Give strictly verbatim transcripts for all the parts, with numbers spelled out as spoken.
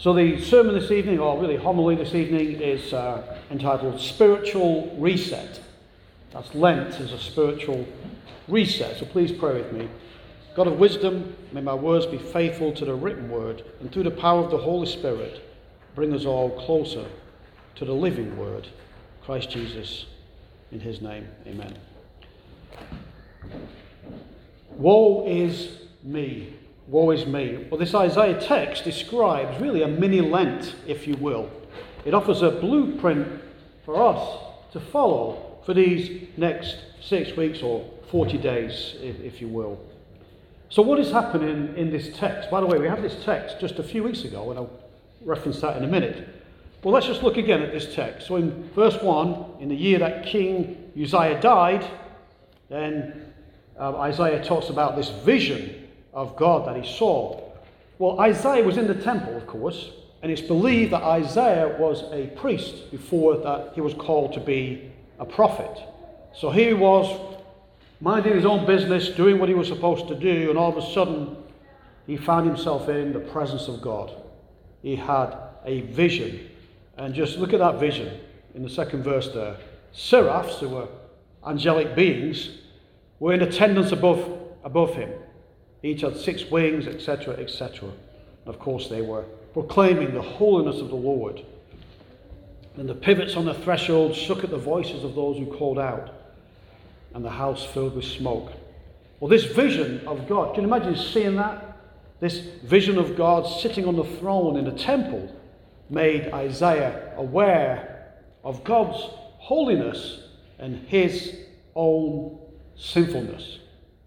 So the sermon this evening, or really homily this evening, is uh, entitled Spiritual Reset. That's Lent as a spiritual reset. So please pray with me. God of wisdom, may my words be faithful to the written word, and through the power of the Holy Spirit, bring us all closer to the living word, Christ Jesus, in his name, amen. Woe is me. Woe is me. Well, this Isaiah text describes really a mini Lent, if you will. It offers a blueprint for us to follow for these next six weeks or forty days, if, if you will. So what is happening in this text? By the way, we had this text just a few weeks ago, and I'll reference that in a minute. Well, let's just look again at this text. So in verse one, in the year that King Uzziah died, then uh, Isaiah talks about this vision of God that he saw. Well, Isaiah was in the temple, of course, and it's believed that Isaiah was a priest before that he was called to be a prophet. So here he was, minding his own business, doing what he was supposed to do, and all of a sudden he found himself in the presence of God. He had a vision. And just look at that vision in the second verse there. Seraphs, who were angelic beings, were in attendance above, above him. Each had six wings, et cetera, et cetera. And of course they were proclaiming the holiness of the Lord. And the pivots on the threshold shook at the voices of those who called out, and the house filled with smoke. Well, this vision of God, can you imagine seeing that? This vision of God sitting on the throne in the temple made Isaiah aware of God's holiness and his own sinfulness.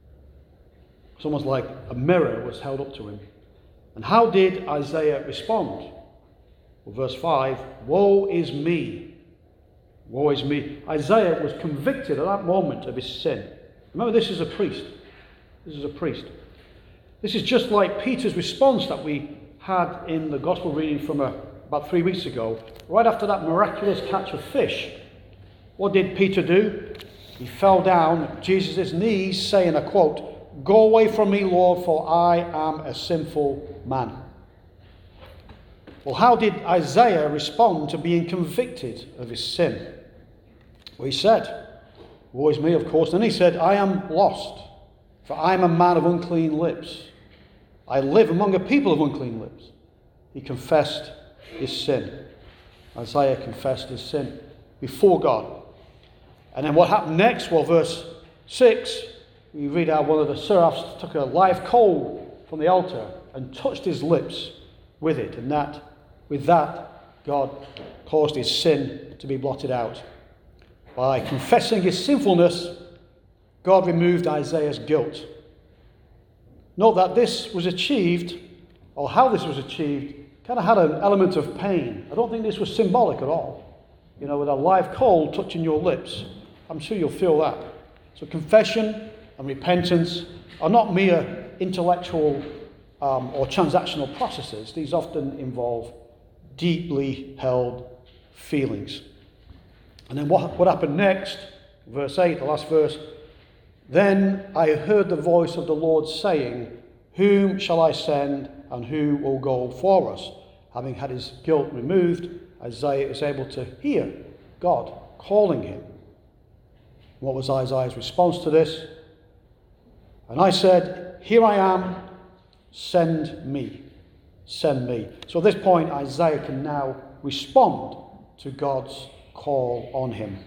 It's almost like a mirror was held up to him. And how did Isaiah respond? Well, verse five, woe is me. Woe is me. Isaiah was convicted at that moment of his sin. Remember, this is a priest. This is a priest. This is just like Peter's response that we had in the gospel reading from a, about three weeks ago. Right after that miraculous catch of fish, what did Peter do? He fell down at Jesus' knees, saying, a quote, "Go away from me, Lord, for I am a sinful man." Well, how did Isaiah respond to being convicted of his sin? Well, he said, woe is me, of course. Then he said, I am lost, for I am a man of unclean lips. I live among a people of unclean lips. He confessed his sin. Isaiah confessed his sin before God. And then what happened next? Well, verse six, we read how one of the seraphs took a live coal from the altar and touched his lips with it. And that, with that, God caused his sin to be blotted out. By confessing his sinfulness, God removed Isaiah's guilt. Note that this was achieved, or how this was achieved, kind of had an element of pain. I don't think this was symbolic at all. You know, with a live coal touching your lips. I'm sure you'll feel that. So confession and repentance are not mere intellectual um, or transactional processes. These often involve deeply held feelings. And then what, what happened next? Verse eight, the last verse. Then I heard the voice of the Lord saying, whom shall I send, and who will go for us? Having had his guilt removed, Isaiah is able to hear God calling him. What was Isaiah's response to this? And I said, here I am, send me. Send me. So at this point, Isaiah can now respond to God's call on him.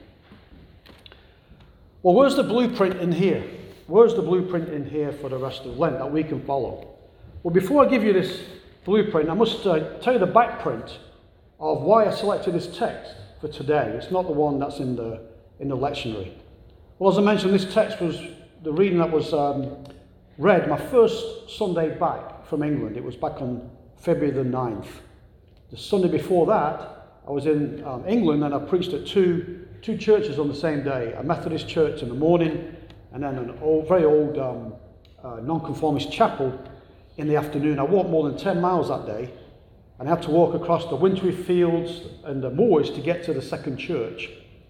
Well, where's the blueprint in here? Where's the blueprint in here for the rest of Lent that we can follow? Well, before I give you this blueprint, I must uh, tell you the backprint of why I selected this text for today. It's not the one that's in the in the lectionary. Well, as I mentioned, this text was the reading that was um, read my first Sunday back from England. It was back on February the ninth. The Sunday before that, I was in um, England, and I preached at two two churches on the same day. A Methodist church in the morning, and then an old, very old um, uh, nonconformist chapel in the afternoon. I walked more than ten miles that day, and I had to walk across the wintry fields and the moors to get to the second church.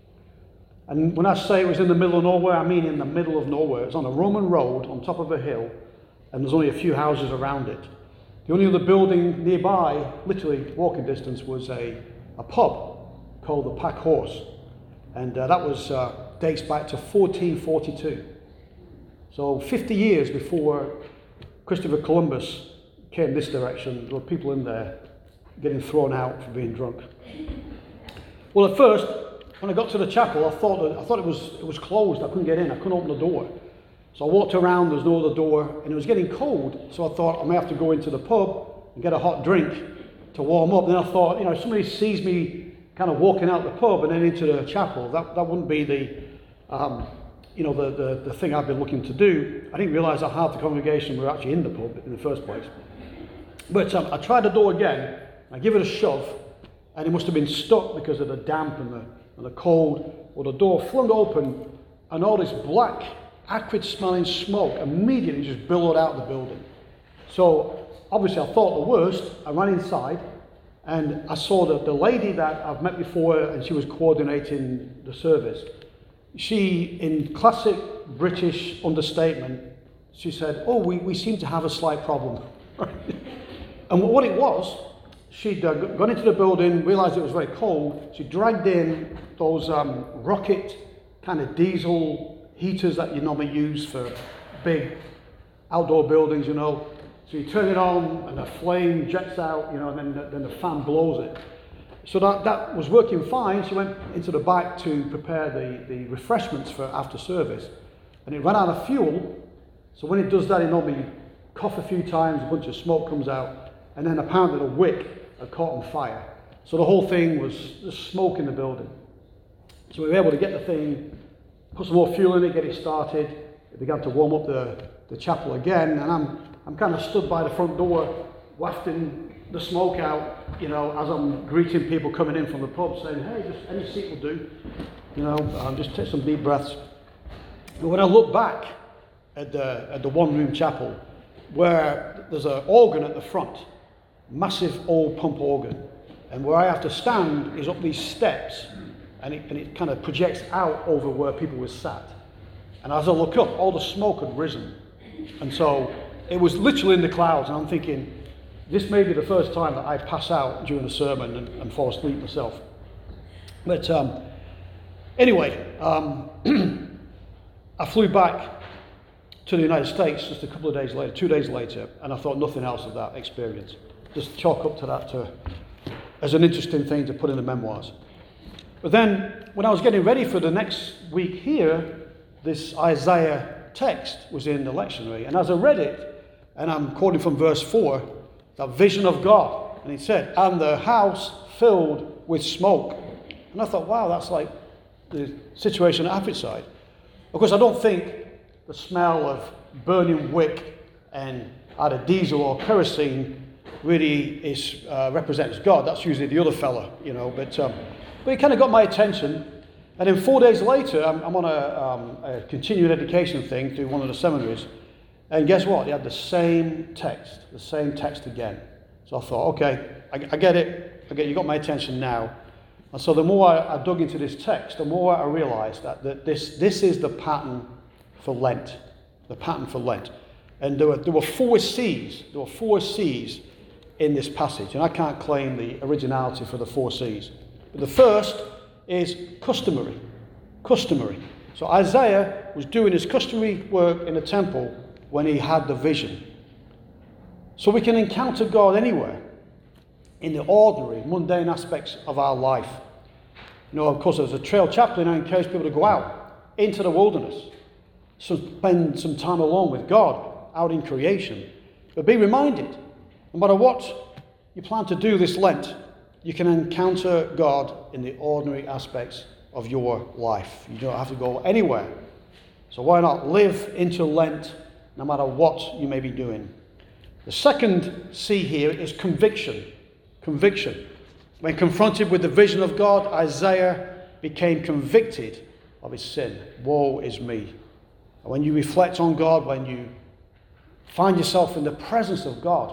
And when I say it was in the middle of nowhere, I mean in the middle of nowhere. It's on a Roman road on top of a hill, and there's only a few houses around it. The only other building nearby, literally walking distance, was a, a pub called the Pack Horse. And uh, that was uh, dates back to fourteen forty-two. So fifty years before Christopher Columbus came this direction, there were people in there getting thrown out for being drunk. Well, at first, when I got to the chapel, I thought that, I thought it was it was closed. I couldn't get in. I couldn't open the door. So I walked around. There was no other door, and it was getting cold. So I thought I may have to go into the pub and get a hot drink to warm up. Then I thought, you know, if somebody sees me kind of walking out the pub and then into the chapel, that that wouldn't be the um, you know the, the the thing I'd been looking to do. I didn't realise that half the congregation were actually in the pub in the first place. But um, I tried the door again. I give it a shove, and it must have been stuck because of the damp and the and the cold. Well, the door flung open, and all this black, acrid-smelling smoke immediately just billowed out of the building. So obviously, I thought the worst. I ran inside, and I saw that the lady that I've met before, and she was coordinating the service. She, in classic British understatement, she said, "Oh, we, we seem to have a slight problem." And what it was, she'd uh, gone into the building, realised it was very cold. She dragged in those um, rocket kind of diesel heaters that you normally use for big outdoor buildings, you know. So you turn it on, and the flame jets out, you know, and then the, then the fan blows it. So that, that was working fine. She went into the back to prepare the, the refreshments for after service, and it ran out of fuel. So when it does that, it normally cough a few times, a bunch of smoke comes out, and then apparently the wick had caught on fire. So the whole thing was just smoke in the building. So we were able to get the thing, put some more fuel in it, get it started. It began to warm up the, the chapel again, and I'm I'm kind of stood by the front door, wafting the smoke out, you know, as I'm greeting people coming in from the pub, saying, "Hey, just any seat will do," you know, um, just take some deep breaths. But when I look back at the at the one-room chapel, where there's an organ at the front, massive old pump organ, and where I have to stand is up these steps, and it, and it kind of projects out over where people were sat. And as I look up, all the smoke had risen, and so it was literally in the clouds, and I'm thinking, this may be the first time that I pass out during a sermon and, and fall asleep myself. But um, anyway, um, I flew back to the United States just a couple of days later, two days later, and I thought nothing else of that experience. Just chalk up to that to, as an interesting thing to put in the memoirs. But then, when I was getting ready for the next week here, this Isaiah text was in the lectionary, and as I read it, and I'm quoting from verse four, that vision of God, and it said, "And the house filled with smoke." And I thought, wow, that's like the situation at Affetside. Of course, I don't think the smell of burning wick and either diesel or kerosene really is uh, represents God. That's usually the other fella, you know. But um, but it kind of got my attention. And then four days later, I'm, I'm on a, um, a continuing education thing through one of the seminaries. And guess what? They had the same text, the same text again. So I thought, okay, I, I get it. I get you got my attention now. And so the more I, I dug into this text, the more I realized that, that this, this is the pattern for Lent. The pattern for Lent. And there were, there were four C's. There were four C's in this passage. And I can't claim the originality for the four C's. But the first is customary. Customary. So Isaiah was doing his customary work in the temple when he had the vision. So we can encounter God anywhere in the ordinary, mundane aspects of our life. You know, of course, as a trail chaplain, I encourage people to go out into the wilderness, so spend some time alone with God out in creation. But be reminded, no matter what you plan to do this Lent, you can encounter God in the ordinary aspects of your life. You don't have to go anywhere. So why not live into Lent no matter what you may be doing? The second C here is conviction. Conviction. When confronted with the vision of God, Isaiah became convicted of his sin. Woe is me. And when you reflect on God, when you find yourself in the presence of God,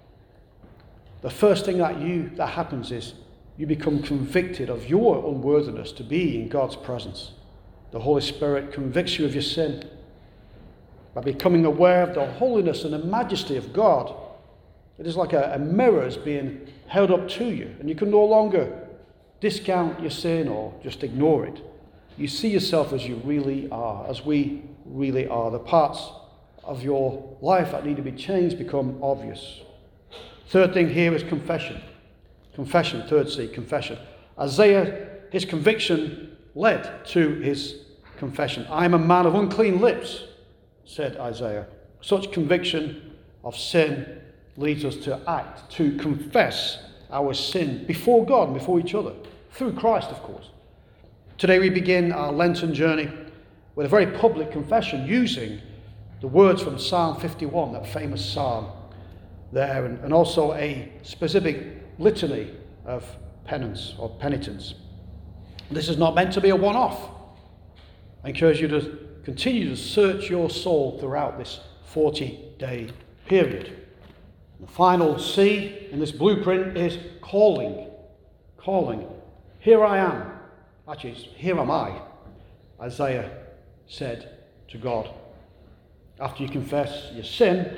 the first thing that you that happens is you become convicted of your unworthiness to be in God's presence. The Holy Spirit convicts you of your sin. By becoming aware of the holiness and the majesty of God, It is like a, a mirror is being held up to you, and you can no longer discount your sin or just ignore it. You see yourself as you really are, as we really are. The parts of your life that need to be changed become obvious. Third thing here is confession. Confession, third C, confession. Isaiah, his conviction led to his confession. I am a man of unclean lips, said Isaiah. Such conviction of sin leads us to act, to confess our sin before God and before each other, through Christ, of course. Today we begin our Lenten journey with a very public confession using the words from Psalm fifty-one, that famous psalm there, and, and also a specific litany of penance or penitence. This is not meant to be a one-off. I encourage you to continue to search your soul throughout this forty-day period. The final C in this blueprint is calling. Calling. Here I am. Actually, it's, here am I, Isaiah said to God. After you confess your sin,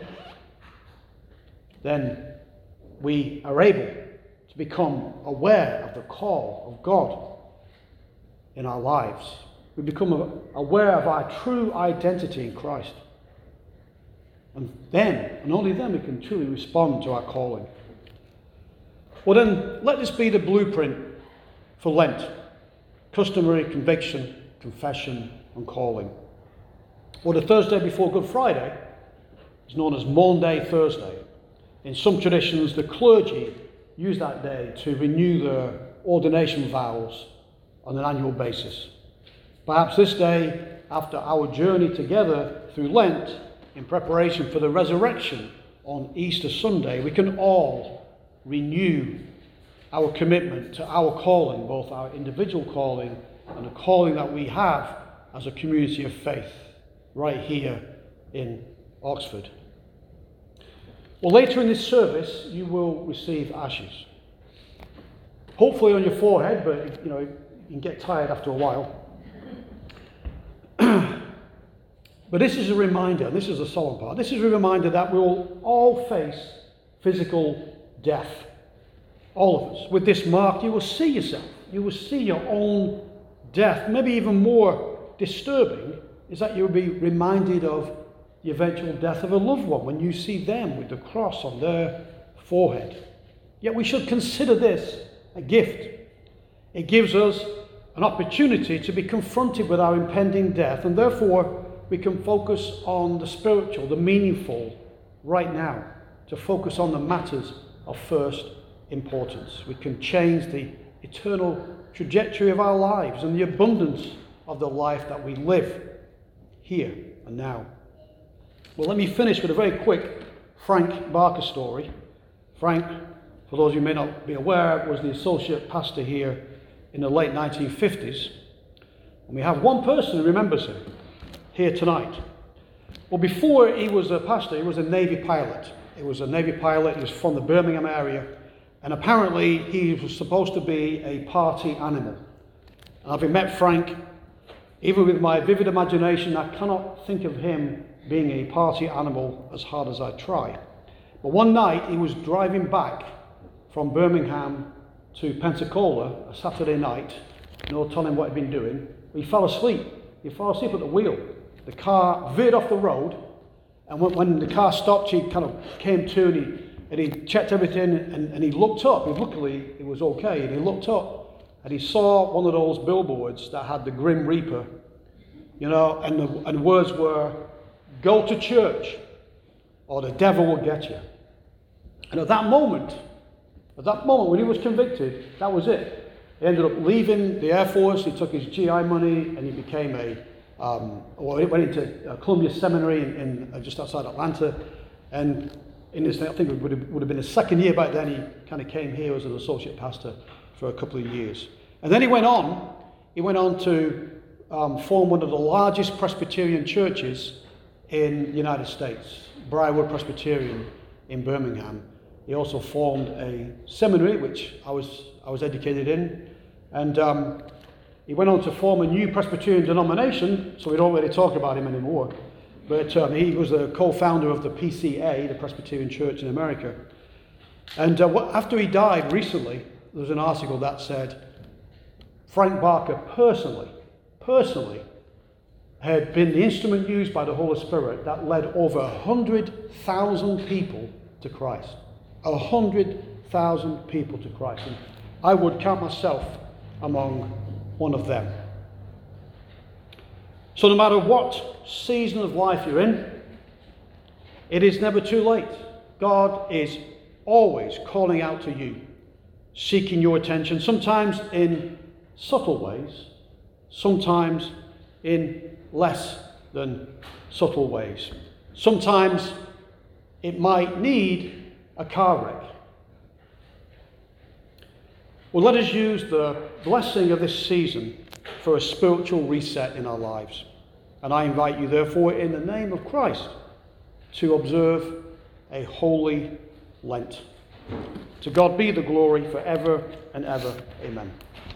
then we are able to become aware of the call of God in our lives. We become aware of our true identity in Christ. And then, and only then, we can truly respond to our calling. Well then, let this be the blueprint for Lent. Customary conviction, confession, and calling. Well, the Thursday before Good Friday is known as Maundy Thursday. In some traditions, the clergy use that day to renew their ordination vows on an annual basis. Perhaps this day, after our journey together through Lent, in preparation for the resurrection on Easter Sunday, we can all renew our commitment to our calling, both our individual calling and the calling that we have as a community of faith right here in Oxford. Well, later in this service, you will receive ashes. Hopefully on your forehead, but you know, you can get tired after a while. But this is a reminder, and this is the solemn part, this is a reminder that we will all face physical death. All of us. With this mark, you will see yourself. You will see your own death. Maybe even more disturbing is that you will be reminded of the eventual death of a loved one when you see them with the cross on their forehead. Yet we should consider this a gift. It gives us an opportunity to be confronted with our impending death, and therefore we can focus on the spiritual, the meaningful right now, to focus on the matters of first importance. We can change the eternal trajectory of our lives and the abundance of the life that we live here and now. Well, let me finish with a very quick Frank Barker story. Frank, for those of you who may not be aware, was the associate pastor here in the late nineteen fifties. And we have one person who remembers him here tonight. Well, before he was a pastor, he was a Navy pilot. He was a Navy pilot. He was from the Birmingham area. And apparently he was supposed to be a party animal. And having met Frank, even with my vivid imagination, I cannot think of him being a party animal as hard as I try. But one night he was driving back from Birmingham to Pensacola, a Saturday night, no telling what he'd been doing. He fell asleep. He fell asleep at the wheel. The car veered off the road, and when, when the car stopped, he kind of came to and he, and he checked everything, and, and he looked up. And luckily, it was okay. And he looked up, and he saw one of those billboards that had the Grim Reaper, you know, and the and the words were, "Go to church, or the devil will get you." And at that moment, at that moment when he was convicted, that was it. He ended up leaving the Air Force. He took his G I money, and he became a, um, or he went into uh, Columbia Seminary in, in uh, just outside Atlanta, and in his, I think it would have, would have been his second year back then, he kind of came here as an associate pastor for a couple of years. And then he went on, he went on to um, form one of the largest Presbyterian churches in the United States, Briarwood Presbyterian in Birmingham. He also formed a seminary, which I was I was educated in, and um, he went on to form a new Presbyterian denomination, so we don't really talk about him anymore. But um, he was the co-founder of the P C A, the Presbyterian Church in America. And uh, what, after he died recently, there was an article that said Frank Barker personally, personally, had been the instrument used by the Holy Spirit that led over one hundred thousand people to Christ. one hundred thousand people to Christ. And I would count myself among one of them. So no matter what season of life you're in, it is never too late. God is always calling out to you, seeking your attention, sometimes in subtle ways, sometimes in less than subtle ways. Sometimes it might need a car wreck. Well, let us use the blessing of this season for a spiritual reset in our lives. And I invite you, therefore, in the name of Christ, to observe a holy Lent. To God be the glory forever and ever. Amen.